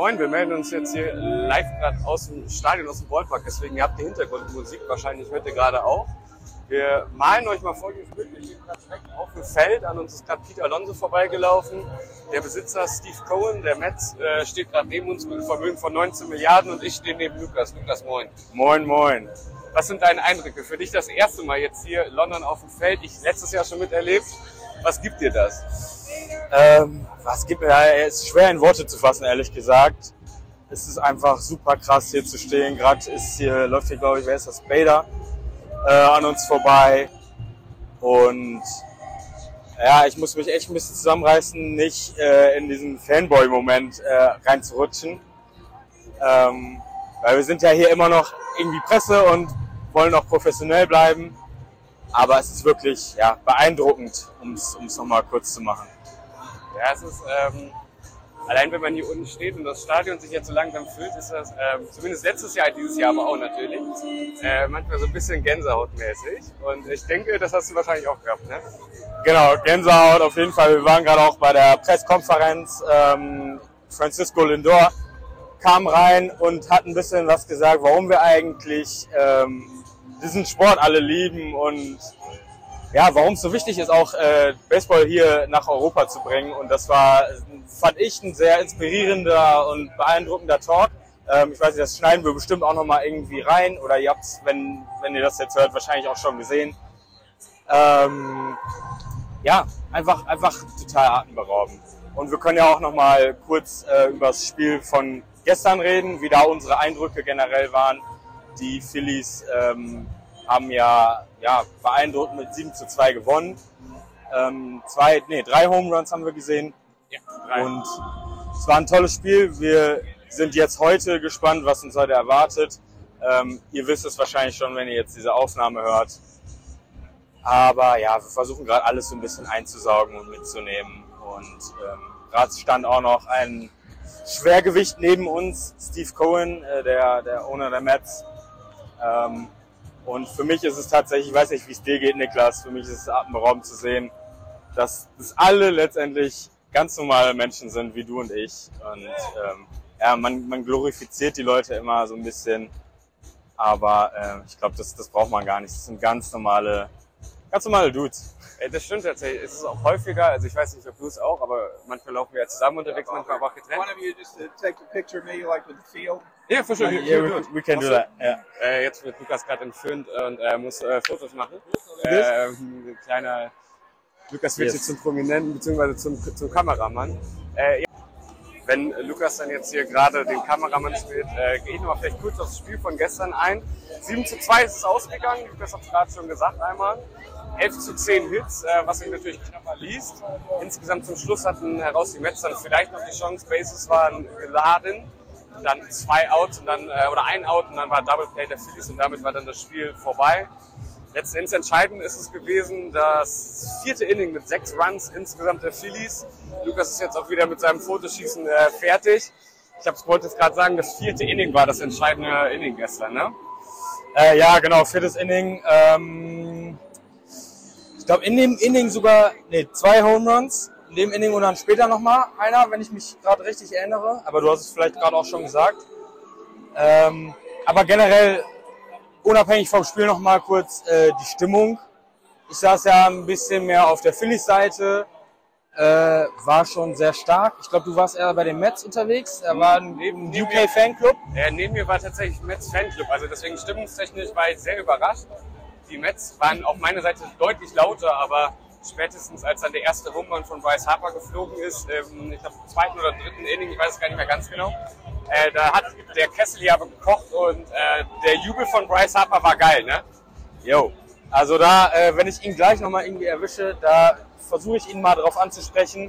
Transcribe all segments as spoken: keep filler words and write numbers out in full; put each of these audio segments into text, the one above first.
Moin, wir melden uns jetzt hier live gerade aus dem Stadion, aus dem Ballpark, deswegen ihr habt die Hintergrundmusik wahrscheinlich hört ihr gerade auch. Wir malen euch mal folgendes Bild. Wir stehen gerade direkt auf dem Feld, an uns ist gerade Pete Alonso vorbeigelaufen. Der Besitzer Steve Cohen, der Mets, äh, steht gerade neben uns mit einem Vermögen von neunzehn Milliarden und ich stehe neben Lukas. Lukas, moin. Moin, moin. Was sind deine Eindrücke? Für dich das erste Mal jetzt hier in London auf dem Feld. Ich letztes Jahr schon miterlebt. Was gibt dir das? Ähm, was gibt mir da? Es ist schwer in Worte zu fassen, ehrlich gesagt. Es ist einfach super krass, hier zu stehen. Gerade ist hier, läuft hier, glaube ich, wer ist das? Bader äh, an uns vorbei. Und ja, ich muss mich echt ein bisschen zusammenreißen, nicht äh, in diesen Fanboy-Moment äh, reinzurutschen. Ähm, weil wir sind ja hier immer noch irgendwie Presse und wollen auch professionell bleiben. Aber es ist wirklich ja, beeindruckend, um es nochmal kurz zu machen. Ja, es ist, ähm, allein wenn man hier unten steht und das Stadion sich jetzt so langsam füllt, ist das, ähm, zumindest letztes Jahr, dieses Jahr aber auch natürlich, äh, manchmal so ein bisschen Gänsehautmäßig. Und ich denke, das hast du wahrscheinlich auch gehabt, ne? Genau, Gänsehaut auf jeden Fall. Wir waren gerade auch bei der Pressekonferenz. Ähm, Francisco Lindor kam rein und hat ein bisschen was gesagt, warum wir eigentlich ähm, diesen Sport alle lieben und ja, warum es so wichtig ist, auch äh, Baseball hier nach Europa zu bringen. Und das war, fand ich, ein sehr inspirierender und beeindruckender Talk. Ähm, ich weiß nicht, das schneiden wir bestimmt auch nochmal irgendwie rein. Oder ihr habt es, wenn, wenn ihr das jetzt hört, wahrscheinlich auch schon gesehen. Ähm, ja, einfach, einfach total atemberaubend. Und wir können ja auch nochmal kurz äh, über das Spiel von gestern reden, wie da unsere Eindrücke generell waren. Die Phillies ähm, haben ja, ja beeindruckend mit sieben zu zwei gewonnen. Ähm, zwei, nee, drei Home Runs haben wir gesehen. Ja, drei. Und es war ein tolles Spiel. Wir sind jetzt heute gespannt, was uns heute erwartet. Ähm, ihr wisst es wahrscheinlich schon, wenn ihr jetzt diese Aufnahme hört. Aber ja, wir versuchen gerade alles so ein bisschen einzusaugen und mitzunehmen. Und ähm, gerade stand auch noch ein Schwergewicht neben uns, Steve Cohen, äh, der, der Owner der Mets. Ähm, und für mich ist es tatsächlich, ich weiß nicht, wie es dir geht, Niklas, für mich ist es atemberaubend zu sehen, dass das alle letztendlich ganz normale Menschen sind, wie du und ich. Und ähm, ja, man, man glorifiziert die Leute immer so ein bisschen, aber äh, ich glaube, das, das braucht man gar nicht. Das sind ganz normale, ganz normale Dudes. Das stimmt tatsächlich. Es ist auch häufiger, also ich weiß nicht, ob du es auch, aber manchmal laufen wir ja zusammen unterwegs, manchmal aber auch getrennt. One of you just to take a picture of me, like with the field. Ja, for sure. Yeah, we, we can do that. Yeah. Äh, jetzt wird Lukas gerade entführt und äh, muss äh, Fotos machen. Äh, ein kleiner Lukas wird Yes. jetzt zum Prominenten bzw. zum, zum Kameramann. Äh, ja. Wenn Lukas dann jetzt hier gerade den Kameramann spielt, äh, gehe ich nochmal vielleicht kurz aufs Spiel von gestern ein. sieben zu zwei ist es ausgegangen, Lukas hat es gerade schon gesagt einmal. elf zu zehn Hits, äh, was sich natürlich knapper liest. Insgesamt zum Schluss hatten heraus die Mets dann vielleicht noch die Chance, Bases waren geladen. Dann zwei Outs und dann, äh, oder ein Out und dann war Double Play der Phillies und damit war dann das Spiel vorbei. Letzten Endes entscheidend ist es gewesen, das vierte Inning mit sechs Runs insgesamt der Phillies. Lukas ist jetzt auch wieder mit seinem Fotoschießen äh, fertig. Ich hab's, wollte jetzt gerade sagen, das vierte Inning war das entscheidende Inning gestern, ne? Äh, ja, genau, viertes Inning. Ähm, ich glaube, in dem Inning sogar, nee, zwei Home Runs. In dem Inning und dann später nochmal einer, wenn ich mich gerade richtig erinnere. Aber du hast es vielleicht gerade auch schon gesagt. Ähm, aber generell, unabhängig vom Spiel nochmal kurz äh, die Stimmung. Ich saß ja ein bisschen mehr auf der Phillies-Seite. Äh, war schon sehr stark. Ich glaube, du warst eher bei den Mets unterwegs. Er war ein, ein U K-Fanclub. Äh, neben mir war tatsächlich Mets Fanclub. Also deswegen stimmungstechnisch war ich sehr überrascht. Die Mets waren auf meiner Seite deutlich lauter, aber spätestens als dann der erste Home Run von Bryce Harper geflogen ist, ähm, ich glaube im zweiten oder dritten Inning, ich weiß es gar nicht mehr ganz genau, äh, da hat der Kessel hier aber gekocht und äh, der Jubel von Bryce Harper war geil, ne? Jo. Also da, äh, wenn ich ihn gleich nochmal irgendwie erwische, da versuche ich ihn mal drauf anzusprechen.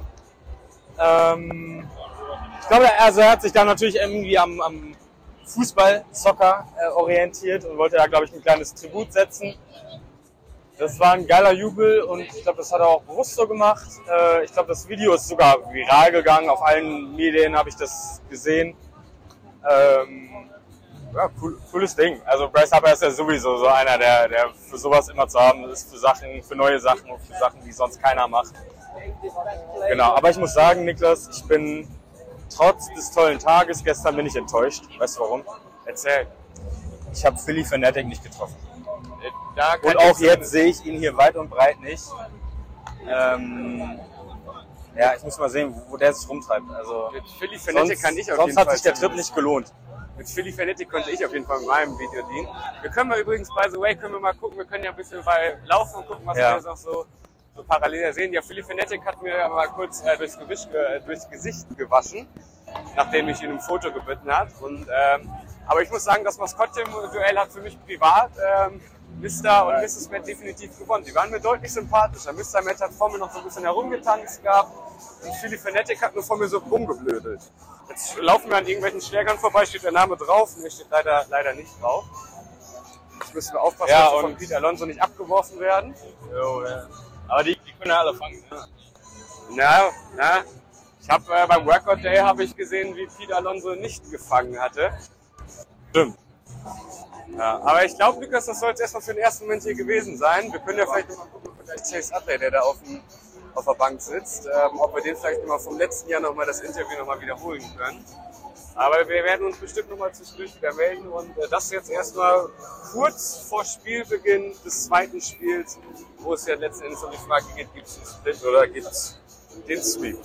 Ähm, ich glaube, also er hat sich da natürlich irgendwie am, am Fußball, Soccer äh, orientiert und wollte da, glaube ich, ein kleines Tribut setzen. Das war ein geiler Jubel und ich glaube, das hat er auch bewusst so gemacht. Äh, ich glaube, das Video ist sogar viral gegangen. Auf allen Medien habe ich das gesehen. Ähm, ja, cool, cooles Ding. Also Bryce Harper ist ja sowieso so einer, der, der für sowas immer zu haben ist, für Sachen, für neue Sachen und für Sachen, die sonst keiner macht. Genau, aber ich muss sagen, Niklas, ich bin trotz des tollen Tages gestern bin ich enttäuscht. Weißt du warum? Erzähl. Ich habe Philly Fanatic nicht getroffen. Da Und auch jetzt sehe ich ihn hier weit und breit nicht. Ähm, ja, ich muss mal sehen, wo der sich rumtreibt. Also, mit Philly Fanatic kann ich auf sonst jeden hat Fall sich der Trip nicht gelohnt. Mit Philly Fanatic konnte ich auf jeden Fall in meinem Video dienen. Wir können mal übrigens, by the way, können wir mal gucken, wir können ja ein bisschen bei laufen und gucken, was Ja. wir jetzt noch so, so parallel sehen. Ja, Philly Fanatic hat mir aber mal kurz äh, durchs, Gewicht, äh, durchs Gesicht gewaschen, nachdem ich ihn um ein Foto gebeten hat. Und, ähm, aber ich muss sagen, das Maskottchen-Duell hat für mich privat ähm, Mister und Misses Matt definitiv gewonnen. Die waren mir deutlich sympathischer. Mister Matt hat vor mir noch so ein bisschen herumgetanzt gehabt und Philly Fanatic hat nur vor mir so rumgeblödelt. Jetzt laufen wir an irgendwelchen Schlägern vorbei, steht der Name drauf, mir steht leider, leider nicht drauf. Jetzt müssen wir aufpassen, Ja, dass wir und- von Pete Alonso nicht abgeworfen werden. Jo, ja. Aber die, die können ja alle fangen. Ne? Na, na, ich habe äh, beim Workout Day habe ich gesehen, wie Pete Alonso nicht gefangen hatte. Stimmt. Ja, aber ich glaube, Lukas, das soll jetzt erstmal für den ersten Moment hier gewesen sein. Wir können ja vielleicht noch mal gucken, ob der Chase Utley, der da auf, dem, auf der Bank sitzt, ähm, ob wir den vielleicht noch mal vom letzten Jahr noch mal das Interview noch mal wiederholen können. Aber wir werden uns bestimmt noch mal zwischendurch wieder melden und äh, das jetzt erstmal kurz vor Spielbeginn des zweiten Spiels, wo es ja letzten Endes um die Frage geht, gibt es einen Split oder gibt es den Sweep.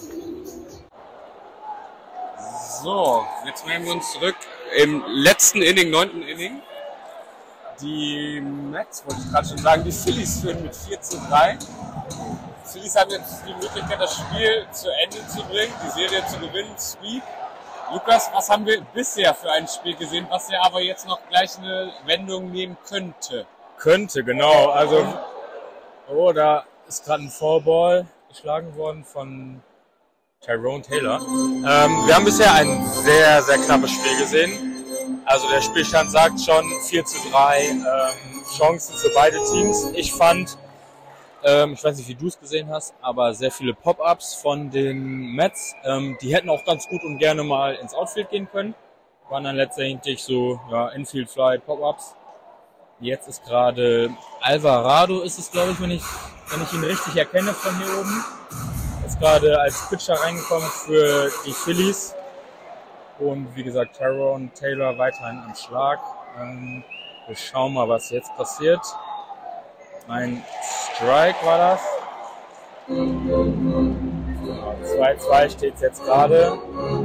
So, jetzt melden wir uns zurück im letzten Inning, neunten Inning. Die Mets, wollte ich gerade schon sagen, die Phillies führen mit vier zu drei. Die Phillies haben jetzt die Möglichkeit, das Spiel zu Ende zu bringen, die Serie zu gewinnen, Sweep. Lukas, was haben wir bisher für ein Spiel gesehen, was ja aber jetzt noch gleich eine Wendung nehmen könnte? Könnte, genau. Also, oh, da ist gerade ein Foulball geschlagen worden von Tyrone Taylor. Ähm, wir haben bisher ein sehr, sehr knappes Spiel gesehen. Also der Spielstand sagt schon vier zu drei ähm, Chancen für beide Teams. Ich fand, ähm, ich weiß nicht, wie du es gesehen hast, aber sehr viele Pop-Ups von den Mets. Ähm, die hätten auch ganz gut und gerne mal ins Outfield gehen können. Waren dann letztendlich so ja, Infield-Fly, Pop-Ups. Jetzt ist gerade Alvarado, ist es glaube ich, wenn ich, wenn ich ihn richtig erkenne von hier oben. Ist gerade als Pitcher reingekommen für die Phillies. Und wie gesagt, Tyrone Taylor weiterhin am Schlag. Ähm, wir schauen mal, was jetzt passiert. Ein Strike war das. zwei zu zwei steht es jetzt gerade.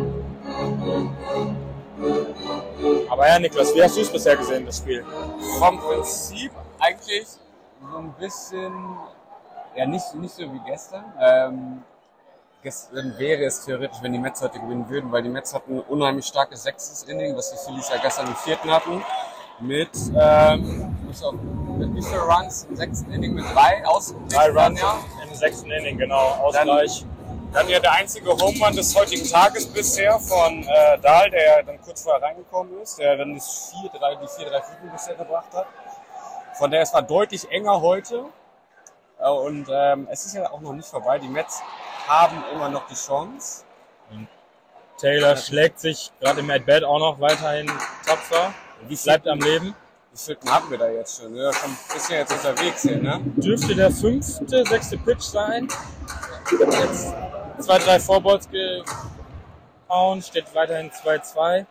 Aber ja, Niklas, wie hast du es bisher gesehen, das Spiel? Vom Prinzip eigentlich so ein bisschen, ja nicht, nicht so wie gestern. Ähm, gestern wäre es theoretisch, wenn die Mets heute gewinnen würden, weil die Mets hatten ein unheimlich starkes sechstes Inning, was die Phillies ja gestern im vierten hatten. Mit, ähm, mit wie viele Runs im sechsten Inning? Mit drei aus Drei Runs ja. im sechsten Inning, genau, Ausgleich. Dann ja der einzige Home Run des heutigen Tages bisher von äh, Dahl, der dann kurz vorher reingekommen ist, der dann das vier drei, die vier drei Führung bisher gebracht hat. Von der es war deutlich enger heute. Äh, und ähm, es ist ja auch noch nicht vorbei. Die Mets haben immer noch die Chance. Taylor schlägt sich gerade im At-Bat auch noch weiterhin tapfer. Wie Bleibt am Leben. Wie viel haben wir da jetzt schon? Ja, schon ein bisschen jetzt unterwegs hier, ne? Dürfte der fünfte, sechste Pitch sein. Jetzt zwei, drei Fourballs gehauen, steht weiterhin zwei zu zwei.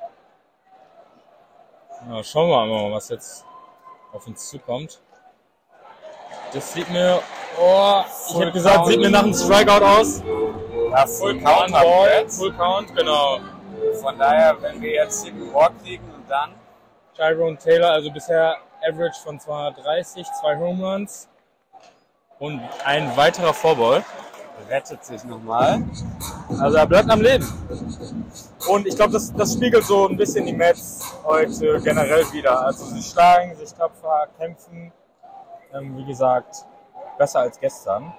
Ja, schauen wir mal, was jetzt auf uns zukommt. Das sieht mir, oh, ich hätte gesagt, sieht mir nach einem Strikeout aus. Ja, Full Count haben wir jetzt. Full Count, genau. Von daher, wenn wir jetzt hier ein Rohr kriegen und dann Tyrone Taylor, also bisher Average von zweihundertdreißig, zwei Home Runs und ein weiterer Foulball. rettet sich nochmal. Also er bleibt am Leben. Und ich glaube, das, das spiegelt so ein bisschen die Mets heute generell wieder. Also sie schlagen, sich tapfer, kämpfen. Ähm, wie gesagt, besser als gestern.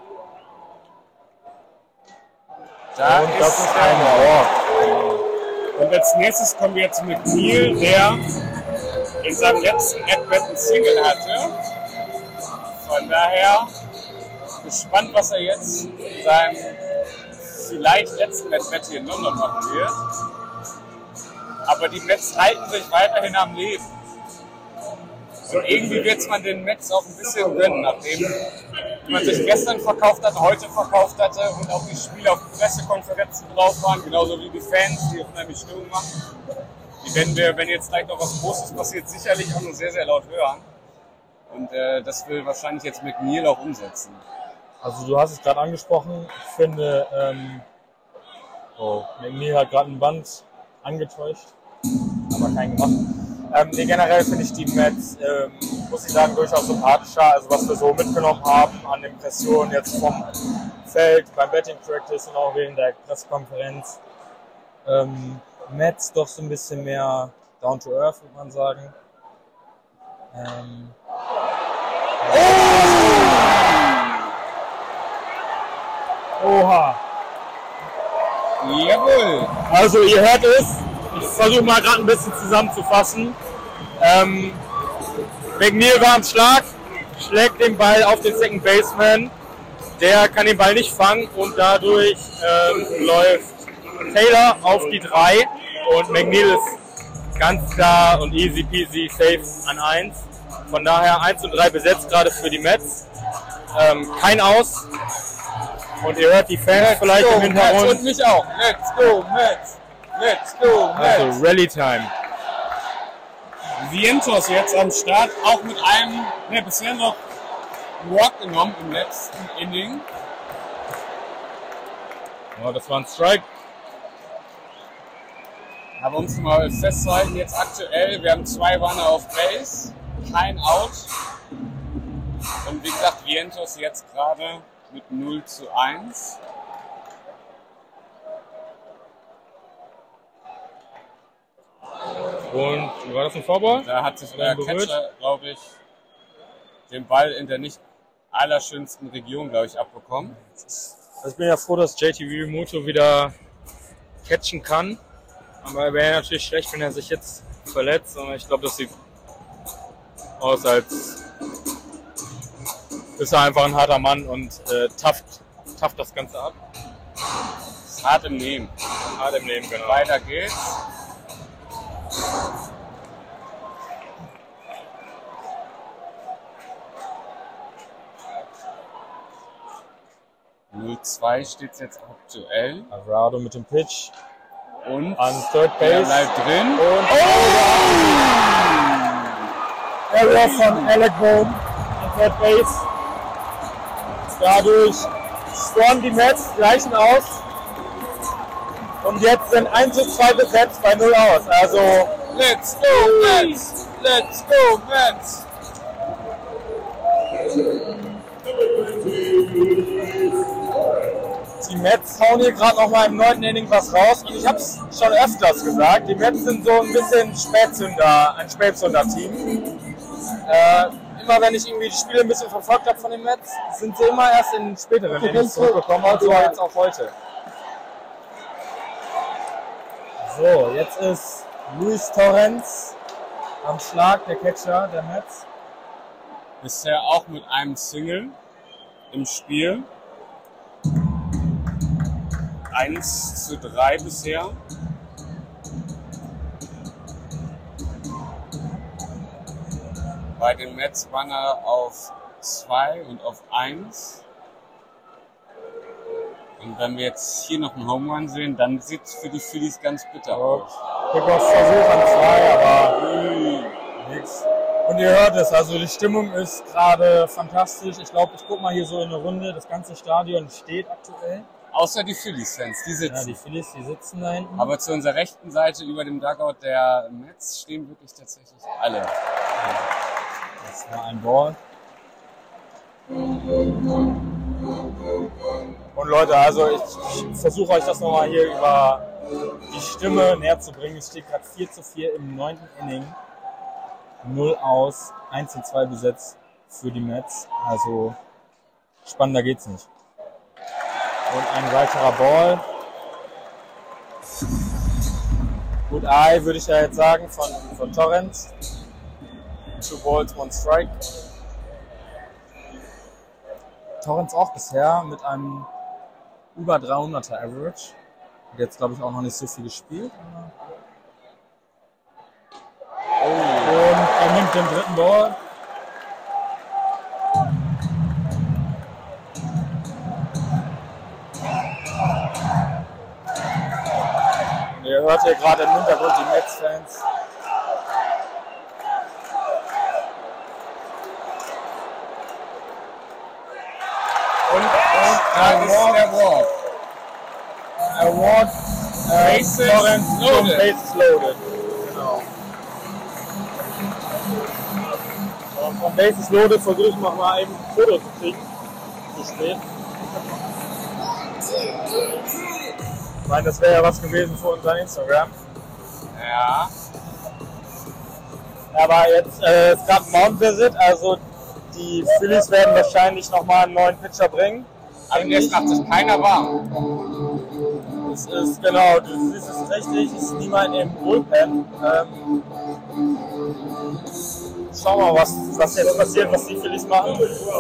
Da und ist das ist ein Walk. Und als nächstes kommen wir jetzt mit Neil, der in seinem letzten At-Bat ein Single hatte. Von daher gespannt, was er jetzt in seinem vielleicht letzten At-Bat hier in London machen wird. Aber die Mets halten sich weiterhin am Leben. Und irgendwie wird es man den Mets auch ein bisschen gönnen, nachdem wie man sich gestern verkauft hatte, heute verkauft hatte und auch die Spieler auf Pressekonferenzen drauf waren, genauso wie die Fans, die unheimlich Stimmung machen. Die werden wir, wenn jetzt gleich noch was Großes passiert, sicherlich auch noch sehr, sehr laut hören. Und äh, das will wahrscheinlich jetzt McNeil auch umsetzen. Also du hast es gerade angesprochen, ich finde, ähm, oh, McNeil hat gerade ein Band angetäuscht, aber keinen gemacht. Ähm, nee, generell finde ich die Mets, ähm, muss ich sagen, durchaus sympathischer. Also was wir so mitgenommen haben an Impressionen jetzt vom Feld, beim Betting Practice und auch während der Pressekonferenz. Ähm, Mets doch so ein bisschen mehr down to earth, würde man sagen. Ähm, oh! Oha! Jawohl! Also ihr hört es, ich versuche mal gerade ein bisschen zusammenzufassen. Ähm, McNeil war am Schlag, schlägt den Ball auf den Second Baseman, der kann den Ball nicht fangen und dadurch ähm, läuft Taylor auf die drei und McNeil ist ganz klar und easy peasy safe an eins. Von daher eins und drei besetzt gerade für die Mets. Ähm, kein Aus. Und ihr hört die Fans Let's vielleicht go, im Hintergrund. Mets und mich auch. Let's go, Mets! Let's go, Mets! Also Rally Time. Vientos jetzt am Start, auch mit einem, ne, bisher noch Walk genommen im letzten Inning. Oh, das war ein Strike. Aber um es mal festzuhalten, jetzt aktuell, wir haben zwei Runner auf Base, kein Out. Und wie gesagt, Vientos jetzt gerade mit null zu eins. Und war das ein Vorball? Da hat sich der Catcher, glaube ich, den Ball in der nicht allerschönsten Region, glaube ich, abbekommen. Also ich bin ja froh, dass J T Realmuto wieder catchen kann. Aber er wäre natürlich schlecht, wenn er sich jetzt verletzt. Und ich glaube, das sieht aus, als ist er einfach ein harter Mann und äh, tafft, tafft das Ganze ab. Ist hart im Nehmen. Hart im Nehmen, genau. Weiter geht's. null zwei steht es jetzt aktuell. Alvarado mit dem Pitch. Und an Third Base. Er bleibt drin. Und oh! Error von Alec Bohm an Third Base. Dadurch scoren die Mets gleichen aus. Und jetzt sind eins zu zwei besetzt bei null aus. Also Let's go Mets! Let's go Mets! Die Mets hauen hier gerade noch mal im neunten Inning was raus. Und ich habe es schon öfters gesagt, die Mets sind so ein bisschen Spätzünder, ein Spätzünder-Team. Äh, immer wenn ich irgendwie die Spiele ein bisschen verfolgt habe von den Mets, sind sie immer erst in späteren Innings zurückgekommen. Und so jetzt auch heute. So, jetzt ist Luis Torrens am Schlag, der Catcher der Mets. Bisher auch mit einem Single im Spiel. eins zu drei bisher. Bei den Mets Runner auf zwei und auf eins. Und wenn wir jetzt hier noch einen Home Run sehen, dann sieht es für die Phillies ganz bitter aus. Kickoff Versuch an zwei, aber nichts. Und ihr hört es, also die Stimmung ist gerade fantastisch. Ich glaube, ich gucke mal hier so in eine Runde. Das ganze Stadion steht aktuell. Außer die Phillies-Fans, die sitzen. Ja, die Phillies, die sitzen da hinten. Aber zu unserer rechten Seite über dem Dugout der Mets stehen wirklich tatsächlich alle. Das war ein Ball. Und Leute, also ich, ich versuche euch das nochmal hier über die Stimme näher zu bringen. Es steht gerade vier zu vier im neunten Inning. null aus, eins zu zwei besetzt für die Mets. Also spannender geht's nicht. Und ein weiterer Ball. Good Eye, würde ich ja jetzt sagen, von, von Torrens. Two Balls, one Strike. Torrens auch bisher mit einem über dreihunderter Average. Hat jetzt, glaube ich, auch noch nicht so viel gespielt. Oh. Und er nimmt den dritten Ball. hört hier gerade im Hintergrund die Mets-Fans. Und, und Ein der Walk. Award äh, Bases Florence loaded. Bases loaded. Genau. Und von Bases loaded versuche ich noch mal eben ein Foto zu kriegen. Zu spät. Ich meine, das wäre ja was gewesen für unser Instagram. Ja. Aber jetzt äh, ist gerade Mount Visit, also die Phillies werden wahrscheinlich noch mal einen neuen Pitcher bringen. Aber jetzt macht sich keiner warm. Es ist, genau, du siehst es richtig, es ist niemand im Bullpen. Ähm, schauen wir mal, was, was jetzt passiert, was die Phillies machen.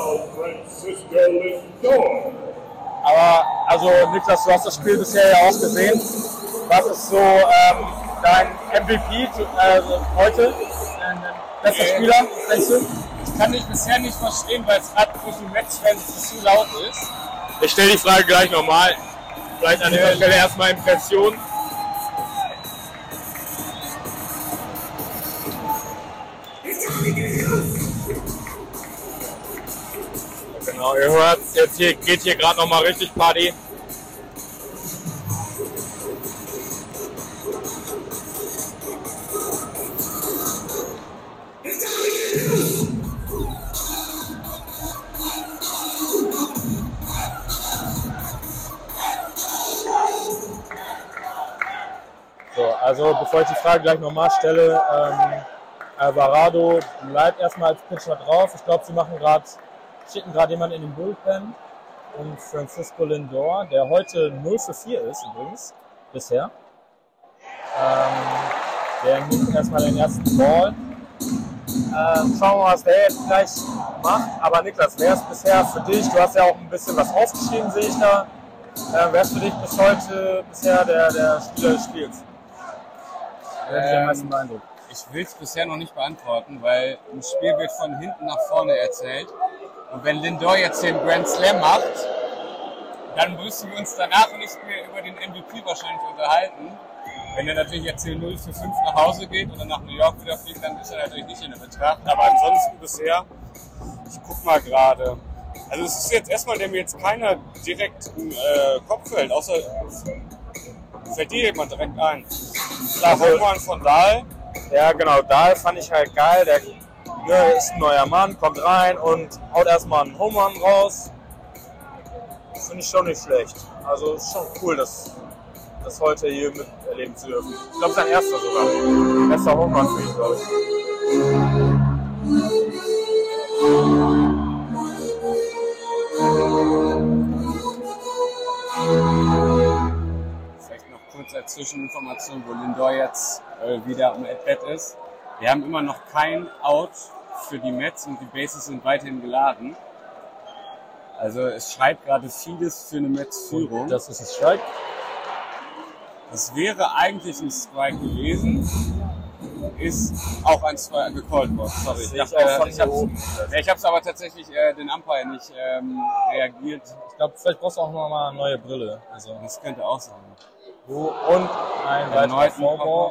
Aber, also Niklas, du hast das Spiel bisher ja auch gesehen. Was ist so ähm, dein M V P äh, heute? Dein bester Spieler, denkst du? Ich kann dich bisher nicht verstehen, weil es gerade für die Mets-Fans zu laut ist. Ich stelle die Frage gleich nochmal. Vielleicht an dieser Stelle erstmal Impression. Genau, ihr hört, jetzt hier, geht hier gerade nochmal richtig Party. So, also bevor ich die Frage gleich nochmal stelle, ähm, Alvarado bleibt erstmal als Pitcher drauf. Ich glaube, sie machen gerade, schicken gerade jemanden in den Bullpen. Und Francisco Lindor, der heute null für vier ist übrigens, bisher. Ähm, der nimmt erstmal den ersten Ball. Ähm, schauen wir mal, was der jetzt gleich macht. Aber Niklas, wer ist bisher für dich, du hast ja auch ein bisschen was aufgeschrieben, sehe ich da. Äh, wer ist für dich bis heute bisher der, der Spieler des Spiels? Wer hat dich am meisten beeindruckt? Ich will es bisher noch nicht beantworten, weil ein Spiel wird von hinten nach vorne erzählt. Und wenn Lindor jetzt den Grand Slam macht, dann müssen wir uns danach nicht mehr über den M V P wahrscheinlich unterhalten. Wenn er natürlich jetzt hier null für fünf nach Hause geht oder nach New York wieder fliegt, dann ist er natürlich nicht in der Betracht. Aber ansonsten bisher, ich guck mal gerade. Also es ist jetzt erstmal, der mir jetzt keiner direkt im äh, Kopf fällt, außer fällt dir jemand direkt ein. Klar, Hoffmann von Dahl. Ja, genau, Dahl fand ich halt geil. Der ne, ist ein neuer Mann, kommt rein und haut erstmal einen Home Run raus. Finde ich schon nicht schlecht. Also ist schon cool, das, das heute hier miterleben zu dürfen. Ich glaube, sein erster sogar. Bester Home Run für ihn, glaube ich. Vielleicht noch kurz als Zwischeninformation, wo Lindor jetzt äh, wieder am At-Bat ist. Wir haben immer noch kein Out für die Mets und die Bases sind weiterhin geladen. Also es schreit gerade vieles für eine Mets-Führung. Das ist es Strike. Das wäre eigentlich ein Strike gewesen. Ist auch ein Strike gecallt worden. Sorry, ich, Ich, äh, auch ich von habe oben. ich hab's aber tatsächlich äh, den Umpire nicht ähm, reagiert. Ich glaube, vielleicht brauchst du auch noch mal eine neue Brille. Also, Das könnte auch sein. so, und ein weiterer Erneut ein Vorball.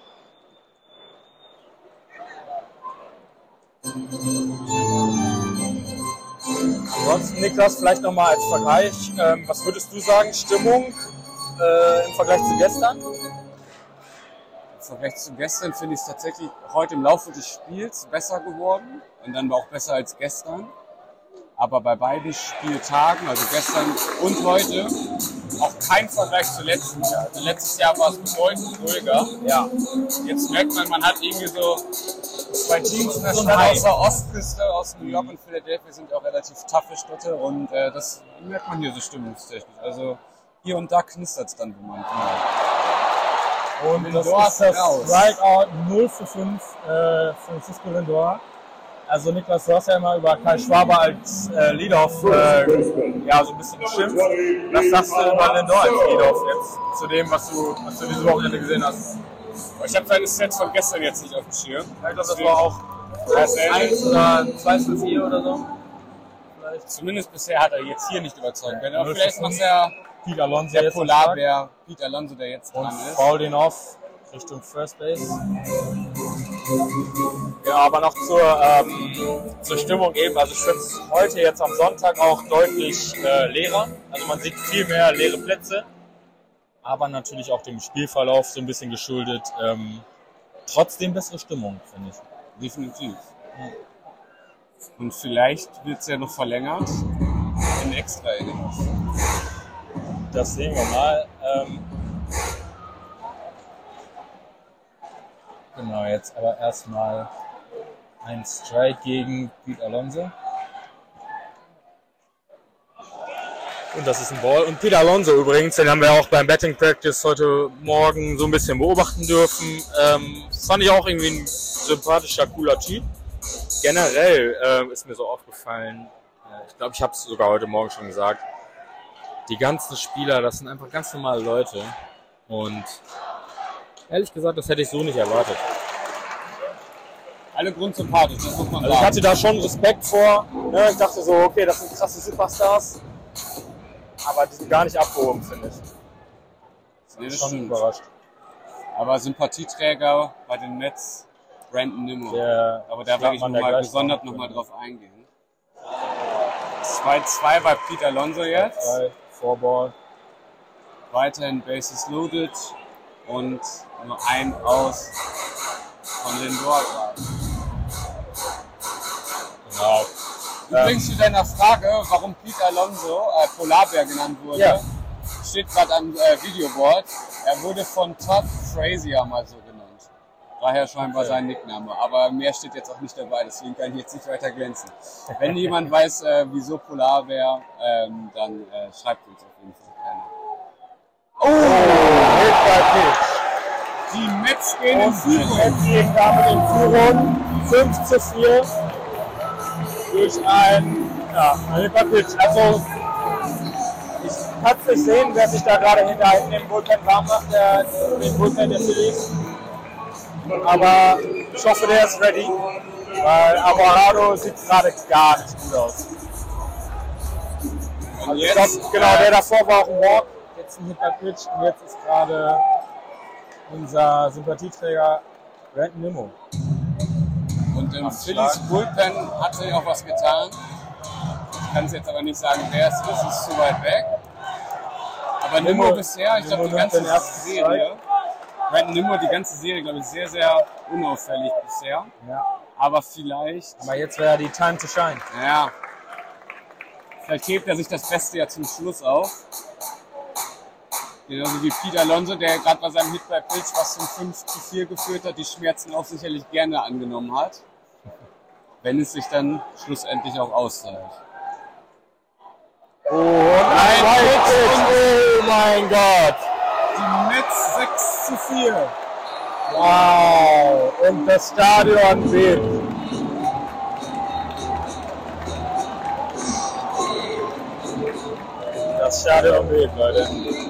Ansonsten, Niklas, vielleicht nochmal als Vergleich. Ähm, was würdest du sagen, Stimmung äh, im Vergleich zu gestern? Im Vergleich zu gestern finde ich es tatsächlich heute im Laufe des Spiels besser geworden und dann war auch besser als gestern. Aber bei beiden Spieltagen, also gestern und heute, auch kein Vergleich zu letzten Jahr. Also letztes Jahr war es bedeutend ruhiger. Ja. Jetzt merkt man, man hat irgendwie so zwei Teams in der So ein Stadt Hype. aus der Ostküste, aus New York und Philadelphia sind auch relativ taffe Städte und äh, das merkt man hier so stimmungstechnisch. Also hier und da knistert es dann, wo man kann. Und das Lindor ist das raus. Strikeout null für fünf äh, Francisco Lindor. Also Niklas, du hast ja immer über Kai Schwaber als äh, Leadoff äh, ja, so ein bisschen geschimpft. Was sagst du über Lindor als Leadoff jetzt zu dem, was du, was du diese Wochenende gesehen hast? Ich habe seine Sets von gestern jetzt nicht auf dem Schirm. Ich glaube, das war auch eins oder zwei zu vier oder so. Vielleicht. Zumindest bisher hat er jetzt hier nicht überzeugt. Wenn er null vielleicht für nach fünf. der Pete Alonso Der jetzt am Polarbär Pete Alonso, der jetzt Start dran und ist. foul den off Richtung First Base. Ja, aber noch zur, ähm, zur Stimmung eben. Also ich finde es heute jetzt am Sonntag auch deutlich äh, leerer. Also man sieht viel mehr leere Plätze. Aber natürlich auch dem Spielverlauf so ein bisschen geschuldet. Ähm, trotzdem bessere Stimmung, finde ich. Definitiv. Und vielleicht wird es ja noch verlängert in extra Innings. Das sehen wir mal. Ähm, genau, jetzt aber erstmal ein Strike gegen Pete Alonso. Und das ist ein Ball. Und Pete Alonso übrigens, den haben wir auch beim Batting Practice heute Morgen so ein bisschen beobachten dürfen. Ähm, fand ich auch irgendwie ein sympathischer, cooler Typ. Generell äh, ist mir so aufgefallen, äh, ich glaube, ich habe es sogar heute Morgen schon gesagt, die ganzen Spieler, das sind einfach ganz normale Leute. Und ehrlich gesagt, das hätte ich so nicht erwartet. Alle grundsympathisch, das muss man Also ich sagen. hatte da schon Respekt vor. Ne? Ich dachte so, okay, das sind krasse Superstars. Aber die sind gar nicht abgehoben, finde ich. Nee, das Schon stimmt. überrascht. Aber Sympathieträger bei den Mets, Brandon Nimmo. Der Aber da will ich Startmann, noch der mal gleich gesondert kommt. nochmal drauf eingehen. zwei zwei bei Pete Alonso jetzt. Drei, Vorball. Weiterhin Bases loaded und nur ein Aus von Lindor gerade. Genau. Übrigens zu deiner Frage, warum Pete Alonso äh, Polarbär genannt wurde, Ja. steht gerade am äh, Videoboard. Er wurde von Todd Frazier mal so genannt. Daher scheinbar Okay. sein Nickname. Aber mehr steht jetzt auch nicht dabei, deswegen kann ich jetzt nicht weiter glänzen. Wenn jemand weiß, äh, wieso Polarbär, ähm, dann äh, schreibt uns auf jeden Fall gerne. Hit by Pitch. Die Mets gehen in Und die Führung. Mets gehen damit in Führung. fünf zu vier. Durch ein, ja, ein Hit by Pitch. Also, ich kann es nicht sehen, wer sich da gerade hinter hinten im Bullpen warm macht, der, den Bullpen der Phillies. Aber ich hoffe, der ist ready. Weil Alvarado sieht gerade gar nicht gut aus. Und Also ich jetzt, glaub, genau, der davor war auch ein Walk, jetzt ein Hit by Pitch und jetzt ist gerade unser Sympathieträger Brandon Nimmo. und im Am Phillies Schlag. Bullpen hat sich auch was getan. Ich kann es jetzt aber nicht sagen, wer es ist, es ist zu weit weg. Aber Nimmo, Nimmo- bisher, ich glaube die Nimmo nimmt ganze den ersten Serie, Brandon Nimmo die ganze Serie, glaube ich, sehr, sehr unauffällig bisher. Ja. Aber vielleicht, Aber jetzt wäre die Time to shine. ja, vielleicht hebt er sich das Beste ja zum Schluss auf. Genauso wie Pete Alonso, der gerade bei seinem Hit by Pitch, was zum fünf zu vier geführt hat, die Schmerzen auch sicherlich gerne angenommen hat. Wenn es sich dann schlussendlich auch auszahlt. Und ein Pitch! Oh mein Gott! Die Mets sechs zu vier. Wow! Und das Stadion bebt. Das Stadion bebt, Leute.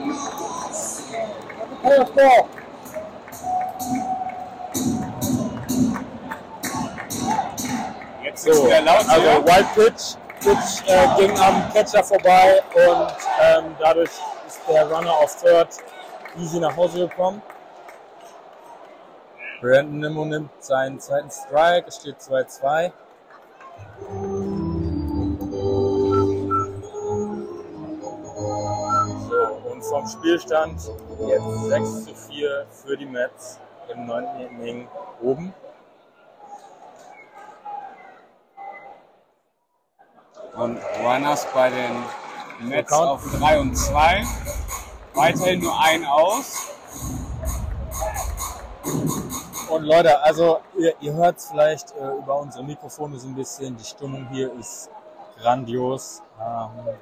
Jetzt ist So, wieder laut also hier. Wild Pitch, Pitch äh, ging am Catcher vorbei und ähm, dadurch ist der Runner auf Third easy nach Hause gekommen. Brandon Nimmo nimmt seinen zweiten Strike, es steht zwei zwei. So, und vom Spielstand jetzt sechs zu vier für die Mets im neunten Inning oben. Und Runners bei den Mets Count. auf drei und zwei. Weiterhin nur ein aus. Und Leute, also ihr, ihr hört es vielleicht äh, über unsere Mikrofone so ein bisschen, die Stimmung hier ist grandios. Ähm,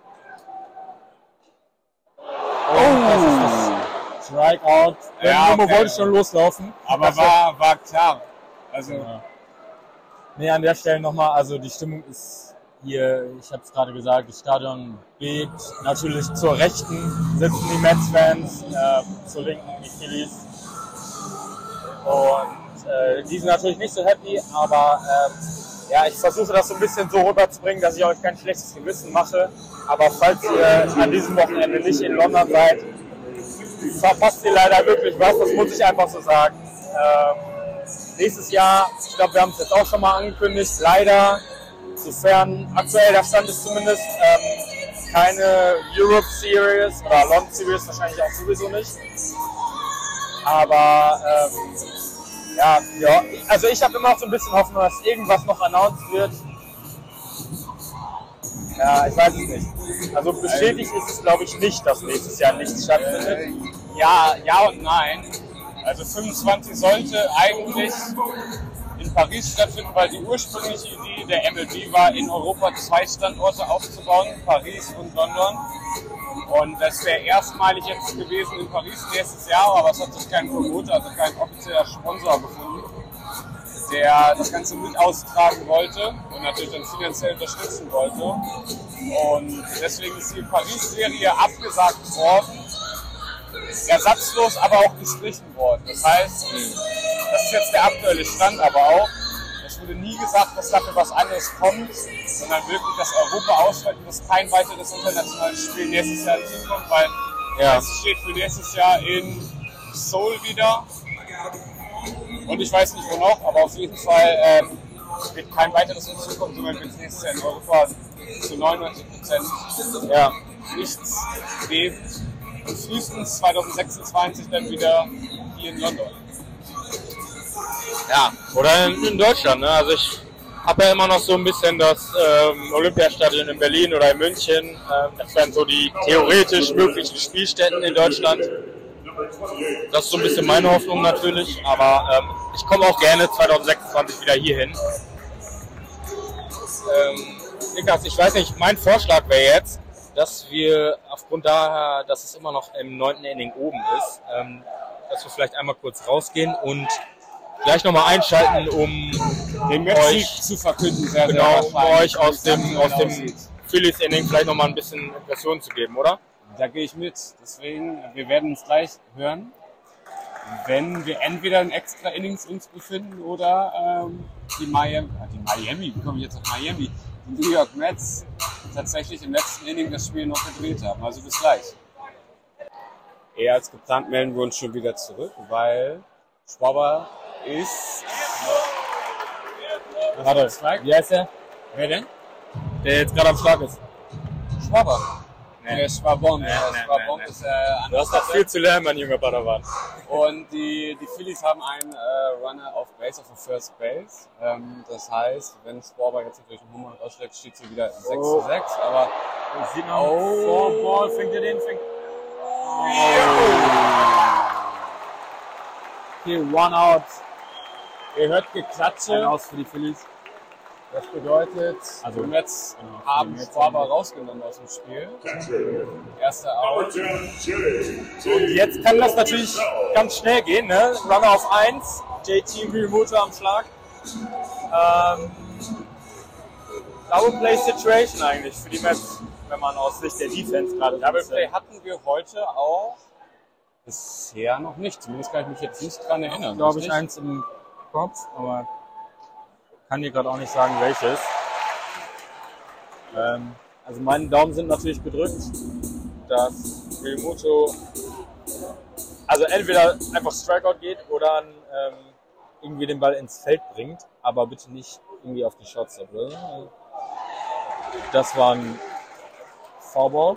oh, das ist das Strikeout. Der Ja, Nummer okay. wollte schon loslaufen. Aber Das war, war klar. Also, Ja. Nee, an der Stelle nochmal, also die Stimmung ist hier, ich habe es gerade gesagt, das Stadion bebt. Natürlich zur Rechten sitzen die Mets-Fans, äh, zur Linken die Phillies. Und äh, die sind natürlich nicht so happy, aber äh, ja, ich versuche das so ein bisschen so rüberzubringen, dass ich euch kein schlechtes Gewissen mache. Aber falls ihr an diesem Wochenende nicht in London seid, verpasst ihr leider wirklich was, das muss ich einfach so sagen. Ähm, nächstes Jahr, ich glaube, wir haben es jetzt auch schon mal angekündigt, leider, sofern aktuell der Stand ist zumindest, ähm, keine Europe Series oder London Series, wahrscheinlich auch sowieso nicht. Aber ähm, ja, ja, also ich habe immer noch so ein bisschen Hoffnung, dass irgendwas noch announced wird. Ja, ich weiß es nicht. Also bestätigt ist es, glaube ich, nicht, dass nächstes Jahr nichts stattfindet. Ja, ja und nein. Also fünfundzwanzig sollte eigentlich in Paris stattfinden, weil die ursprüngliche Idee der M L B war, in Europa zwei Standorte aufzubauen, Paris und London. Und das wäre erstmalig jetzt gewesen in Paris nächstes Jahr, aber es hat sich kein Promoter, also kein offizieller Sponsor gefunden, der das Ganze mit austragen wollte und natürlich dann finanziell unterstützen wollte. Und deswegen ist die Paris-Serie abgesagt worden, ersatzlos aber auch gestrichen worden. Das heißt, das ist jetzt der aktuelle Stand, aber auch, es wurde nie gesagt, dass dafür was anderes kommt, sondern wirklich, dass Europa ausfällt und dass kein weiteres internationales Spiel nächstes Jahr hinzukommt, weil Ja. es steht für nächstes Jahr in Seoul wieder. Und ich weiß nicht wo noch, aber auf jeden Fall ähm, wird kein weiteres hinzukommen, sondern wird nächstes Jahr in Europa zu neunundneunzig Prozent Ja. nichts geben. Und frühestens zwanzig sechsundzwanzig dann wieder hier in London. Ja, oder in, in Deutschland. Ne? Also ich habe ja immer noch so ein bisschen das ähm, Olympiastadion in Berlin oder in München. Ähm, das wären so die theoretisch möglichen Spielstätten in Deutschland. Das ist so ein bisschen meine Hoffnung natürlich, aber ähm, ich komme auch gerne zwanzig sechsundzwanzig wieder hier hin. Ähm, Niklas, ich weiß nicht, mein Vorschlag wäre jetzt, dass wir aufgrund daher, dass es immer noch im neunten Inning oben ist, ähm, dass wir vielleicht einmal kurz rausgehen und gleich nochmal einschalten, um Den euch Matchsieg zu verkünden, sehr, genau, sehr um wahrscheinlich, euch aus wie es dem, dann aus dem aussieht. Phillies Inning vielleicht nochmal ein bisschen Impressionen zu geben, oder? Da gehe ich mit. Deswegen, wir werden uns gleich hören, wenn wir entweder in extra Innings uns befinden oder ähm, die Miami, die Miami, wie komme ich jetzt auf Miami? Die New York Mets tatsächlich im letzten Inning das Spiel noch gedreht haben. Also bis gleich. Eher als geplant melden wir uns schon wieder zurück, weil Schwaber ist... Warte, wie heißt der? Wer denn? Der jetzt gerade am Schlag ist. Schwaber. Nee. Der Schwabon. Nee, der nee, Schwabon nee, nee. ist äh, Du hast noch viel zu lernen, mein junger Padawan. Und die, die Phillies haben einen äh, Runner auf Base, auf der First Base. Ähm, das heißt, wenn Schwarber jetzt natürlich einen Hummer ausschlägt, steht sie wieder sechs zu sechs. Aber Sieht man, Oh. Vorball, fängt ihr den? Fängt... Okay, one out. ihr hört Geklatsche. Ein Aus für die Phillies. Das bedeutet, Also, die Mets genau, haben die Mets Schwarber rausgenommen aus dem Spiel. Erster Out. Und jetzt kann das natürlich ganz schnell gehen, ne? Runner auf eins, J T Realmuto am Schlag. Ähm, Double Play Situation eigentlich für die Mets, wenn man aus Sicht der Defense gerade Double sieht. Play hatten wir heute auch bisher noch nicht. Zumindest kann ich mich jetzt nicht dran erinnern. Glaube ich, richtig? eins im Kopf, aber kann dir gerade auch nicht sagen, welches. Ähm, also meine Daumen sind natürlich gedrückt, dass Realmuto also entweder einfach Strikeout geht oder ähm, irgendwie den Ball ins Feld bringt, aber bitte nicht irgendwie auf die Shortstop. Oder? Das war ein Foulball.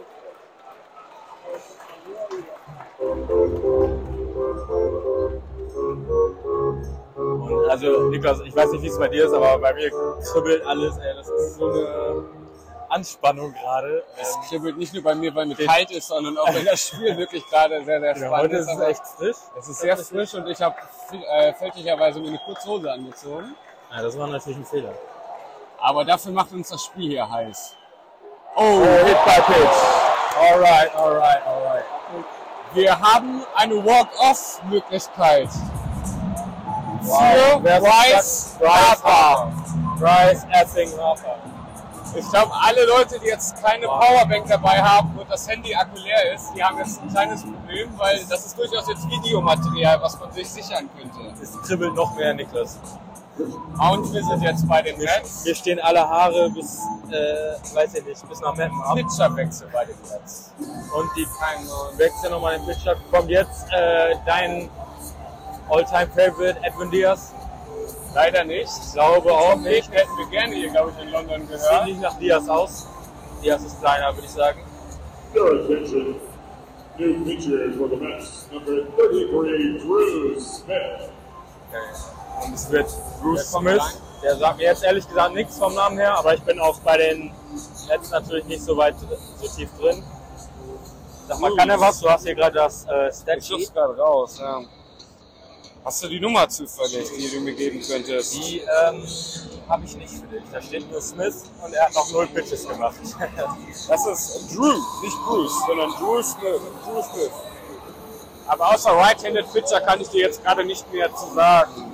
Und also Niklas, ich weiß nicht, wie es bei dir ist, aber bei mir kribbelt alles. Ey, das ist so eine Anspannung gerade. Es Ähm, kribbelt nicht nur bei mir, weil mir kalt ist, sondern auch wenn das Spiel wirklich gerade sehr, sehr ja, spannend heute ist. ist es Aber echt frisch. es ist sehr frisch und ich habe äh, fälschlicherweise mir eine kurze Hose angezogen. Ja, das war natürlich ein Fehler. Aber dafür macht uns das Spiel hier heiß. Oh, hit by pitch. Alright, alright, alright. Wir haben eine Walk-Off-Möglichkeit Wow. für Wer ist Bryce das? Bryce Harper. Bryce Effing Harper. Ich glaube, alle Leute, die jetzt keine Powerbank dabei haben und das Handy akku leer ist, die haben jetzt ein kleines Problem, weil das ist durchaus jetzt Videomaterial, was man sich sichern könnte. Es kribbelt noch mehr, Niklas. Und wir sind jetzt bei den Mets. Hier stehen alle Haare bis, äh, weiß ich nicht, bis nach Meppen ab. Pitcherwechsel bei den Mets. Und die wechseln nochmal den Pitcher. Kommt jetzt äh, dein All-Time-Favorite Edwin Diaz? Leider nicht. Ich glaube auch nicht. Den hätten wir gerne hier, glaube ich, in London Sieht gehört. nicht nach Diaz aus. Diaz ist kleiner, würde ich sagen. Your attention. New pitcher for the Mets, number thirty-three, Drew Smith. Und es wird Bruce kommt Smith. rein. Der sagt mir jetzt ehrlich gesagt nichts vom Namen her, aber ich bin auch bei den Mets natürlich nicht so weit so tief drin. Sag mal, kann er was? Du hast hier gerade das äh, Ich Statsheet. schuss gerade raus, ja. Hast du die Nummer zufällig, die du mir geben könntest? Die ähm, habe ich nicht für dich. Da steht nur Smith und er hat noch null Pitches gemacht. Das ist Drew, nicht Bruce, sondern Drew Smith. Drew Smith. Aber außer Right-Handed Pitcher kann ich dir jetzt gerade nicht mehr zu sagen.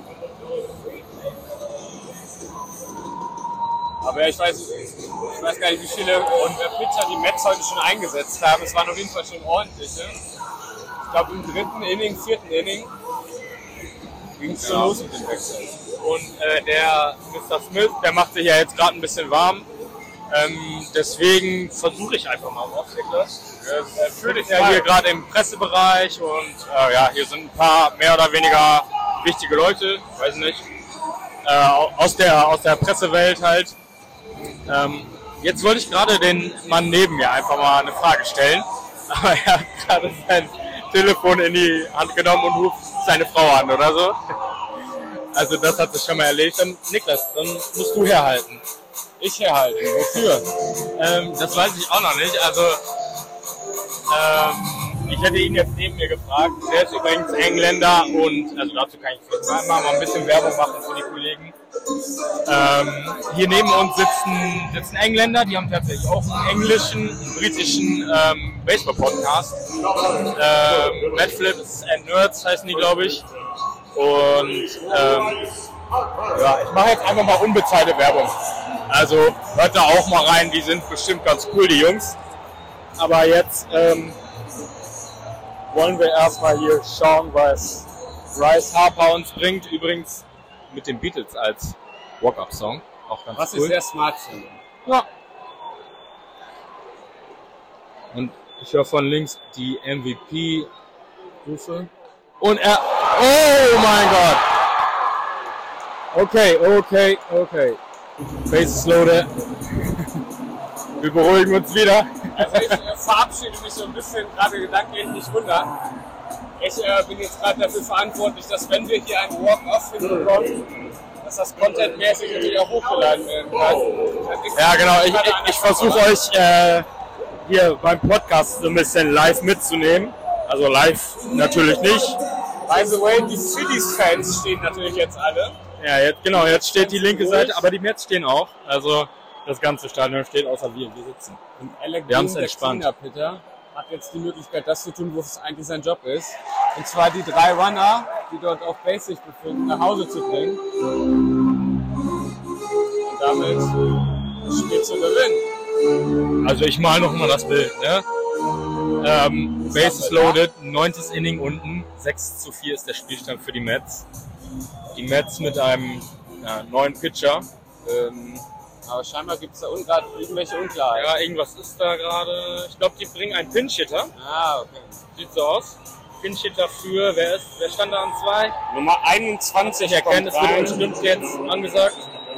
Aber ich weiß, ich weiß gar nicht, wie viele Pitcher die Mets heute schon eingesetzt haben. Es waren auf jeden Fall schon ordentliche. Ich glaube im dritten Inning, vierten Inning ging es schon Ja. los mit dem Wechsel. Und äh, der Mister Smith, der macht sich ja jetzt gerade ein bisschen warm. Ähm, deswegen versuche ich einfach mal was, Niklas. Äh, für dich Ja, hier gerade im Pressebereich und äh, ja, hier sind ein paar mehr oder weniger wichtige Leute, weiß nicht, äh, aus der aus der Pressewelt halt. Ähm, jetzt wollte ich gerade den Mann neben mir einfach mal eine Frage stellen, aber er hat gerade sein Telefon in die Hand genommen und ruft seine Frau an oder so. Also das hat sich schon mal erledigt. Dann, Niklas, dann musst du herhalten. Ich herhalten. Wofür? Ähm, das weiß ich auch noch nicht. Also ähm, ich hätte ihn jetzt neben mir gefragt. Der ist übrigens Engländer und also dazu kann ich vielleicht mal, mal ein bisschen Werbung machen für die Kollegen. Ähm, hier neben uns sitzen, sitzen Engländer, die haben tatsächlich auch einen englischen, einen britischen ähm, Baseball-Podcast. Ähm, Red Flips and Nerds heißen die, glaube ich. Und ähm, ja, ich mache jetzt einfach mal unbezahlte Werbung. Also hört da auch mal rein, die sind bestimmt ganz cool, die Jungs. Aber jetzt ähm, wollen wir erstmal hier schauen, was Bryce Harper uns bringt. Übrigens mit den Beatles als Walk-Up-Song. Auch ganz Was cool. ich sehr smart finde. Ja. Und ich höre von links die M V P-Rufe. Und er... Oh mein Gott! Okay, okay, okay. Bases loaded. Wir beruhigen uns wieder. Also ich äh, verabschiede mich so ein bisschen gerade gedanklich, nicht wundern. Ich äh, bin jetzt gerade dafür verantwortlich, dass wenn wir hier einen Walk-Off hinbekommen, dass das contentmäßig natürlich auch hochgeladen werden kann. Ja, genau. Ich, ich, ich versuche euch äh, hier beim Podcast so ein bisschen live mitzunehmen. Also live natürlich nicht. By the way, die Phillies-Fans stehen natürlich jetzt alle. Ja, jetzt, genau, jetzt steht die linke Seite, aber die Mets stehen auch. Also das ganze Stadion steht außer wir, wir sitzen. Und Alec Wir haben's Boone, der entspannt. Cleanup-Hitter, hat jetzt die Möglichkeit, das zu tun, wo es eigentlich sein Job ist. Und zwar die drei Runner, die dort auf Base sich befinden, nach Hause zu bringen. Und damit das Spiel zu gewinnen. Also ich mal noch mal das Bild. Ne? Ähm, Bases loaded, neuntes Inning unten, sechs zu vier ist der Spielstand für die Mets. Die Mets mit einem ja, neuen Pitcher. Ähm, Aber scheinbar gibt es da unklar, irgendwelche Unklarheiten. ja, irgendwas ist da gerade. Ich glaube, die bringen einen Pinch-Hitter. Ah, okay. Sieht so aus. Pinch-Hitter für, wer ist, wer stand da an zwei? Nummer einundzwanzig Ich erkenne, es kommt wird rein. bestimmt jetzt angesagt.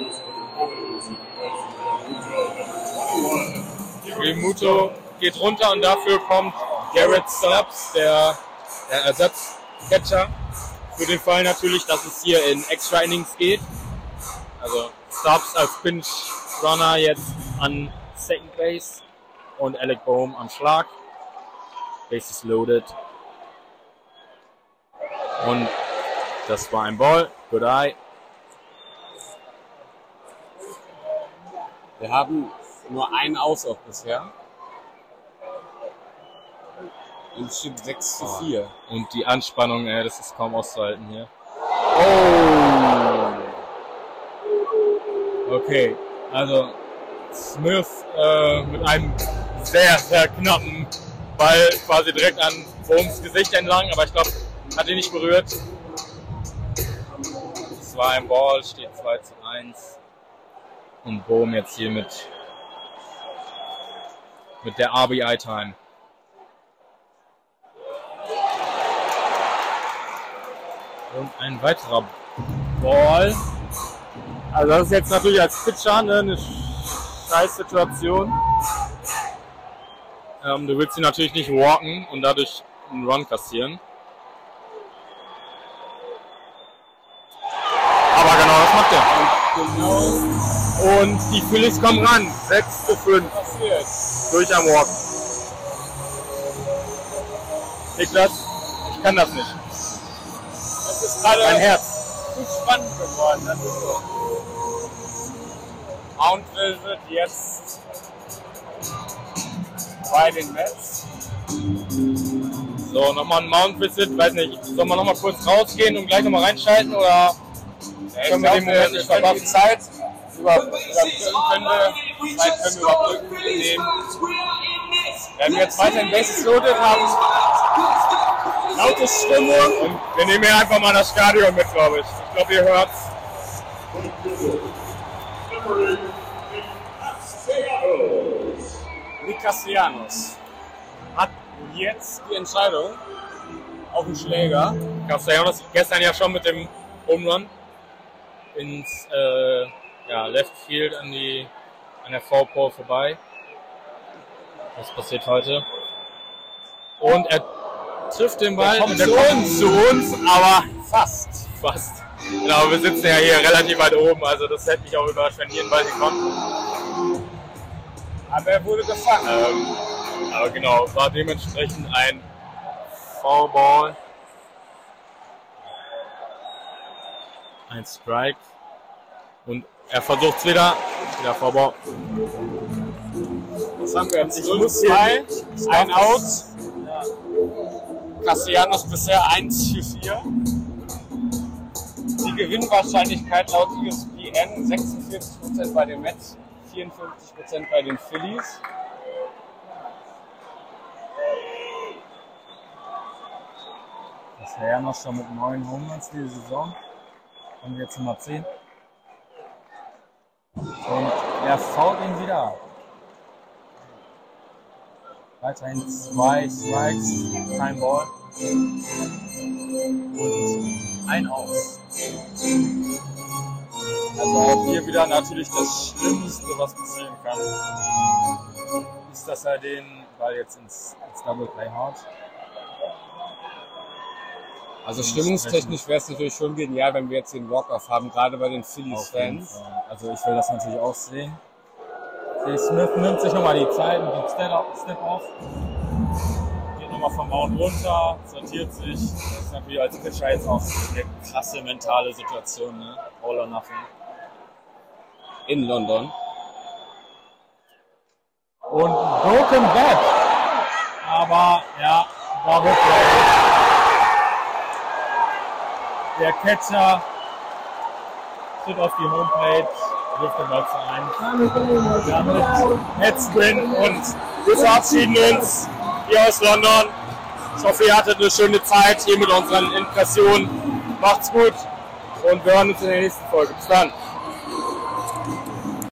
Realmuto geht runter und dafür kommt Garrett Stubbs, der, der Ersatzcatcher. Für den Fall natürlich, dass es hier in Extra Innings geht. Also Stubbs als Pinch Runner jetzt an Second Base und Alec Bohm am Schlag. Bases loaded. Und das war ein Ball. Good eye. Wir haben nur einen Aus auch bisher. Und es steht sechs zu vier. Und die Anspannung, ey, das ist kaum auszuhalten hier. Oh! Okay, also Smith äh, mit einem sehr, sehr knappen Ball quasi direkt an Bohms Gesicht entlang, aber ich glaube, hat ihn nicht berührt. Es war ein Ball, steht zwei zu eins. Und Bohm jetzt hier mit, mit der R B I-Time. Und ein weiterer Ball. Also das ist jetzt natürlich als Pitcher, ne, eine scheiß Situation. Ähm, du willst ihn natürlich nicht walken und dadurch einen Run kassieren. Aber genau das macht er. Und, genau. Und die Phillies kommen ran. sechs zu fünf. Durch am Walk. Niklas, ich kann das nicht. Das ist gerade Mein Herz. gut spannend geworden. Das ist so. Mountville wird jetzt bei den Mets. So, nochmal ein Mount Visit. Weiß nicht, sollen wir nochmal kurz rausgehen und gleich nochmal reinschalten? Oder Ja, können wir den Moment nicht verpassen? Die Zeit über, überbrücken können wir, Zeit können wir überbrücken nehmen. Wenn wir jetzt weiter in Bases loaded haben, laute Stimmung. Und wir nehmen hier einfach mal das Stadion mit, glaube ich. Ich glaube, ihr hört's. Nick Castellanos hat jetzt die Entscheidung auf den Schläger. Castellanos gestern ja schon mit dem Home Run ins äh, ja, Left Field an, die, an der V-Pole vorbei. Das passiert heute. Und er trifft den Ball. Der kommt der zu kommt uns. zu uns, aber Fast. fast. Genau, wir sitzen ja hier relativ weit oben, also das hätte mich auch überrascht, wenn hier ein Ball hinkommt. Aber er wurde gefangen. Ähm, aber genau, war dementsprechend ein Foul-Ball. Ein Strike. Und er versucht es wieder. Wieder Foul-Ball. Das haben wir jetzt null zwei. Ein Out. Castellanos bisher eins für vier. Die Gewinnwahrscheinlichkeit laut E S P N sechsundvierzig Prozent bei den Mets, vierundfünfzig Prozent bei den Phillies. Das wäre ja noch schon mit neun Home Runs diese Saison. Und jetzt Nummer zehn. Und er fault ihn wieder ab. Weiterhin zwei Strikes, kein Ball. Und ein Aus. Also auch hier wieder natürlich das Schlimmste, was passieren kann, ist, dass er den Ball jetzt ins, ins Double Play haut. Also stimmungstechnisch wäre es natürlich schon genial, wenn wir jetzt den Walk-Off haben, gerade bei den Phillies-Fans. Also ich will das natürlich auch sehen. Okay, Smith nimmt sich nochmal die Zeit und gibt Step-Off. Geht nochmal vom Mount runter, sortiert sich. Das ist natürlich als Pitcher jetzt auch eine krasse mentale Situation, ne? All or nothing. In London. Und Broken Bat. Aber ja, Double Play. Der Catcher tritt auf die Homeplate, wirft den Ball zu ein. Damit Mets-Win und wir verabschieden uns hier aus London. Ich hoffe, ihr hattet eine schöne Zeit hier mit unseren Impressionen. Macht's gut und wir hören uns in der nächsten Folge. Bis dann.